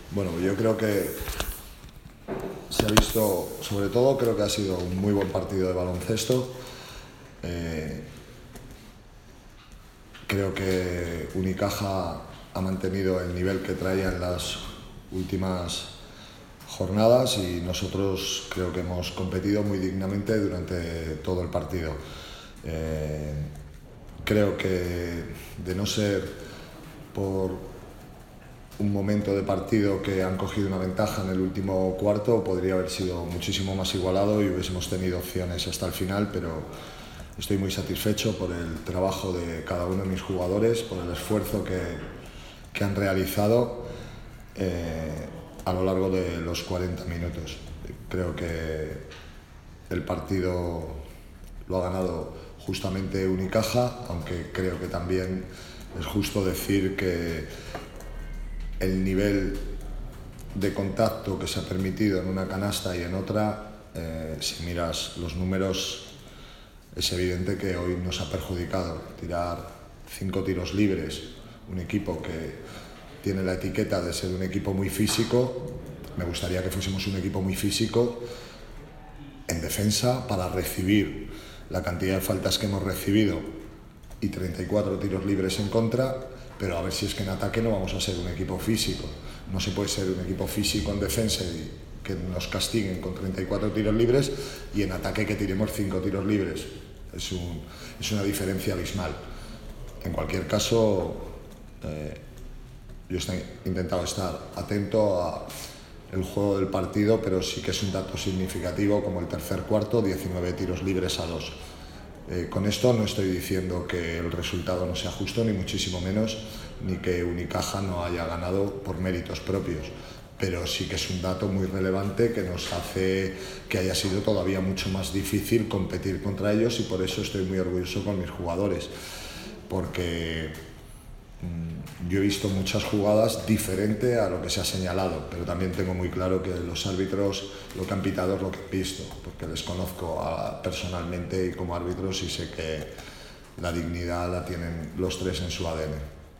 Bueno, yo creo que se ha visto, sobre todo creo que ha sido un muy buen partido de baloncesto. Creo que Unicaja ha mantenido el nivel que traía en las últimas jornadas y nosotros creo que hemos competido muy dignamente durante todo el partido. Creo que de no ser por un momento de partido que han cogido una ventaja en el último cuarto, podría haber sido muchísimo más igualado y hubiésemos tenido opciones hasta el final, pero estoy muy satisfecho por el trabajo de cada uno de mis jugadores, por el esfuerzo que han realizado a lo largo de los 40 minutos. Creo que el partido lo ha ganado justamente Unicaja, aunque creo que también es justo decir que el nivel de contacto que se ha permitido en una canasta y en otra, si miras los números, es evidente que hoy nos ha perjudicado. Tirar 5 tiros libres, un equipo que tiene la etiqueta de ser un equipo muy físico, me gustaría que fuésemos un equipo muy físico en defensa para recibir la cantidad de faltas que hemos recibido y 34 tiros libres en contra, pero a ver si es que en ataque no vamos a ser un equipo físico. No se puede ser un equipo físico en defensa y que nos castiguen con 34 tiros libres y en ataque que tiremos 5 tiros libres. Es una diferencia abismal. En cualquier caso, yo he intentado estar atento al juego del partido, pero sí que es un dato significativo como el tercer cuarto, 19 tiros libres a 2. Con esto no estoy diciendo que el resultado no sea justo, ni muchísimo menos, ni que Unicaja no haya ganado por méritos propios, pero sí que es un dato muy relevante que nos hace que haya sido todavía mucho más difícil competir contra ellos y por eso estoy muy orgulloso con mis jugadores, porque yo he visto muchas jugadas diferentes a lo que se ha señalado, pero también tengo muy claro que los árbitros lo que han pitado es lo que han visto, porque les conozco personalmente y como árbitros y sé que la dignidad la tienen los tres en su ADN.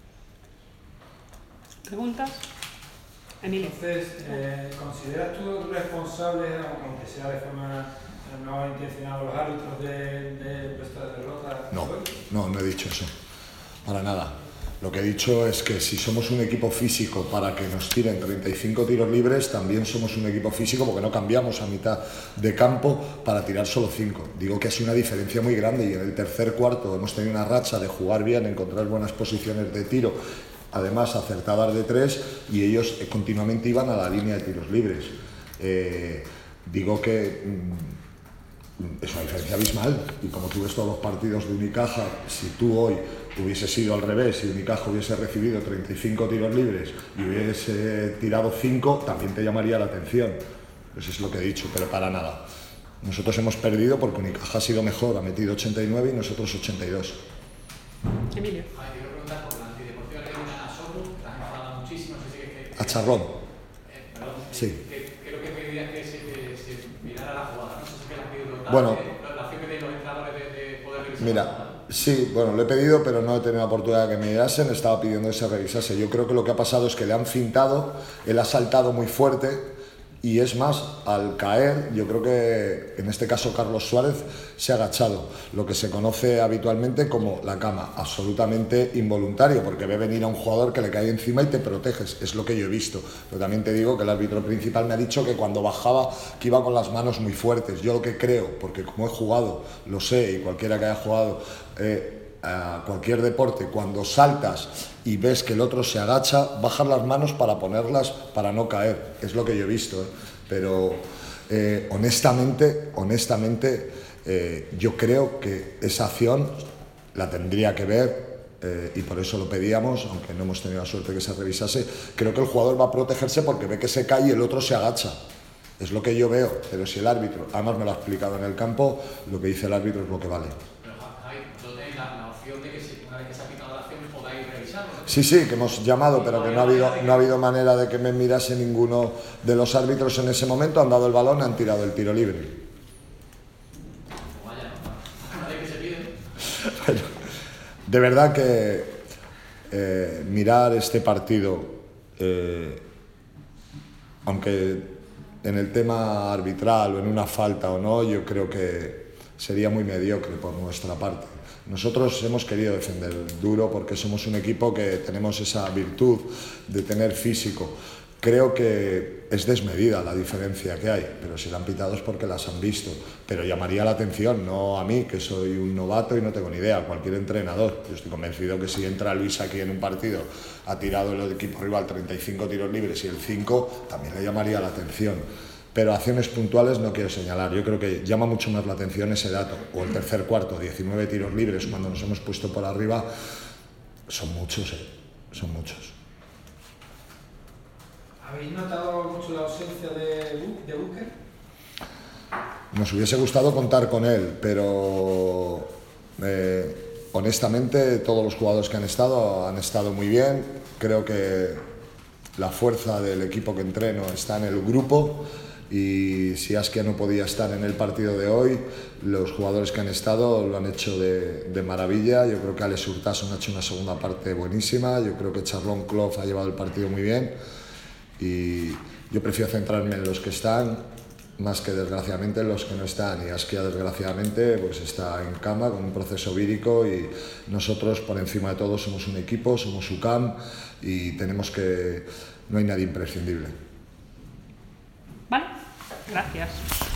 ¿Preguntas? Emilio. Entonces, ¿consideras tú responsable, aunque sea de forma no intencional, a los árbitros de esta derrota? No he dicho eso, para nada. Lo que he dicho es que si somos un equipo físico para que nos tiren 35 tiros libres, también somos un equipo físico porque no cambiamos a mitad de campo para tirar solo 5. Digo que es una diferencia muy grande y en el tercer cuarto hemos tenido una racha de jugar bien, encontrar buenas posiciones de tiro, además acertadas de 3 y ellos continuamente iban a la línea de tiros libres. Digo que es una diferencia abismal y como tú ves todos los partidos de Unicaja, si tú hoy hubiese sido al revés y Unicaja hubiese recibido 35 tiros libres y hubiese tirado 5, también te llamaría la atención. Eso es lo que he dicho, pero para nada. Nosotros hemos perdido porque Unicaja ha sido mejor, ha metido 89 y nosotros 82. Emilio. Quiero preguntar por la antideportiva que viene a Soru, que has enfadado muchísimo, no sé si es que... A Charrón. Perdón, sí. Creo que pedirías que se mirara la jugada, no sé si que la has pedido bueno, la acción que tienen los entrenadores de poder revisar. Mira, sí, bueno, lo he pedido, pero no he tenido la oportunidad de que me mirasen, estaba pidiendo que se revisase. Yo creo que lo que ha pasado es que le han fintado, él ha saltado muy fuerte y es más, al caer, yo creo que en este caso Carlos Suárez se ha agachado, lo que se conoce habitualmente como la cama, absolutamente involuntario, porque ve venir a un jugador que le cae encima y te proteges, es lo que yo he visto. Pero también te digo que el árbitro principal me ha dicho que cuando bajaba que iba con las manos muy fuertes. Yo lo que creo, porque como he jugado, lo sé, y cualquiera que haya jugado a cualquier deporte, cuando saltas y ves que el otro se agacha, bajas las manos para ponerlas para no caer, es lo que yo he visto, pero honestamente yo creo que esa acción la tendría que ver y por eso lo pedíamos, aunque no hemos tenido la suerte que se revisase. Creo que el jugador va a protegerse porque ve que se cae y el otro se agacha. Es lo que yo veo, pero si el árbitro, además me lo ha explicado en el campo, lo que dice el árbitro es lo que vale. Sí, que hemos llamado, pero que no ha habido manera de que me mirase ninguno de los árbitros en ese momento. Han dado el balón, han tirado el tiro libre. Bueno, de verdad que mirar este partido aunque en el tema arbitral o en una falta o no, yo creo que sería muy mediocre por nuestra parte. Nosotros hemos querido defender duro porque somos un equipo que tenemos esa virtud de tener físico. Creo que es desmedida la diferencia que hay, pero si la han pitado es porque las han visto. Pero llamaría la atención, no a mí, que soy un novato y no tengo ni idea, a cualquier entrenador. Yo estoy convencido que si entra Luis aquí en un partido, ha tirado el equipo rival 35 tiros libres y el 5, también le llamaría la atención. Pero acciones puntuales no quiero señalar. Yo creo que llama mucho más la atención ese dato. O el tercer cuarto, 19 tiros libres cuando nos hemos puesto por arriba. Son muchos, son muchos. ¿Habéis notado mucho la ausencia de Booker? Nos hubiese gustado contar con él, pero honestamente todos los jugadores que han estado muy bien. Creo que la fuerza del equipo que entreno está en el grupo. Y si Askia no podía estar en el partido de hoy, los jugadores que han estado lo han hecho de maravilla. Yo creo que Alex Urtasun ha hecho una segunda parte buenísima, yo creo que Charlon Clough ha llevado el partido muy bien y yo prefiero centrarme en los que están más que desgraciadamente en los que no están, y Askia desgraciadamente pues está en cama con un proceso vírico y nosotros por encima de todo somos un equipo, somos UCAM y no hay nadie imprescindible. Vale, gracias.